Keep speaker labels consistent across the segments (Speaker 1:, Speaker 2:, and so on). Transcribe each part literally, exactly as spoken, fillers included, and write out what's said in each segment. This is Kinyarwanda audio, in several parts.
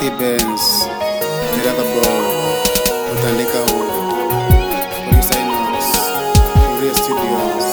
Speaker 1: T-Benz, Miranda Boy, Utandika Hu, Producer Inox, Uriya Studios.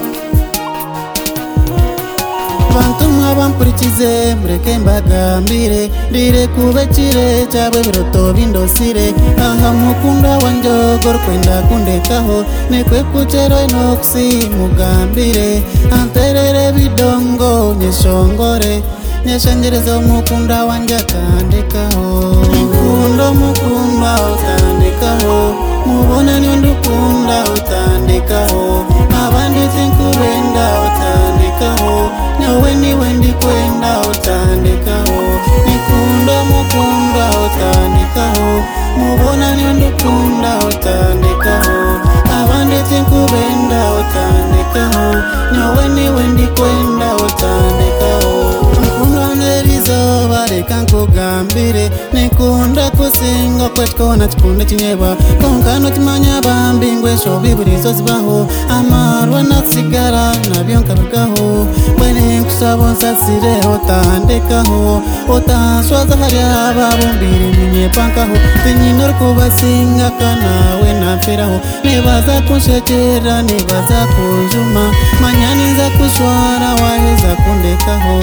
Speaker 2: Bantu mwabampurikize mureke mbagambire ndire kubekire cyabwe biroto bindosire aha mukunda wanjogoro kwenda kundekaho nekwe kuchero inoxi mugambire anterere bidongo nyeshongore nyeshengerezo mukunda wanja tandikaho mkundo mukunda utandikaho mubona nyondukunda utandikaho abandi tinkubenda utandikaho nyawe niwe ndikwenda utandikaho mikundo mukunda utandikaho mubona nyondukunda utandikaho abandi tinkubenda utandikaho nyawe niwe ndikwenda utandikaho Nerizoba reka nkugambire nikunda kusinga kwetwona kikunda kinyeba konkano kimanya bambi ngwesho biburizo zibaho amarwa nasigara nabyo nkabigaho bwene nkusaba nsasire otandikaho otanswaza hari ababumbire minyepankaho tinyinor kubasinga kanawe napfiraho nibaza kunshekera nibaza kunjuma manyani nza kushwara waheza kundekaho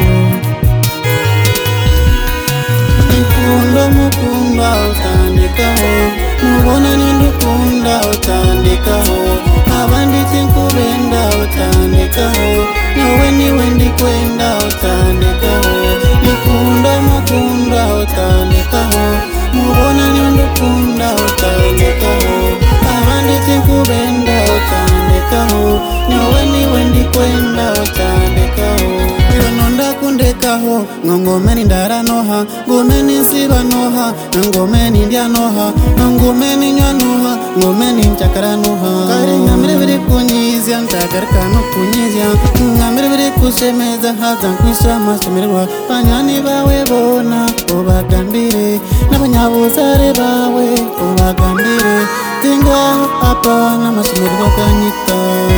Speaker 2: Mkundo mukunda utandikaho mubona nyondukunda utandikaho abandi tinkubenda utandikaho nawe niwe ndikwenda utandikaho mkundo mukunda utandikaho mubona nyondukunda utandikaho abandi tinkubenda utandikaho nawe niwe ndikwenda utandikaho Yononda kundekaho ngongomeni ndaranoha ngomeni nsibanoha ngomeni ndianoha ngomeni nyanoha ngomeni nchakaranoha kari ngamire biri kunyizya ndagarika no kunyizya ngamire biri kusemeza haza nkwisha mashemerwa banyani bawe bona ubagambire n'abanyabuzare bawe ubagambire tinga apa n'amashemerwa kanyita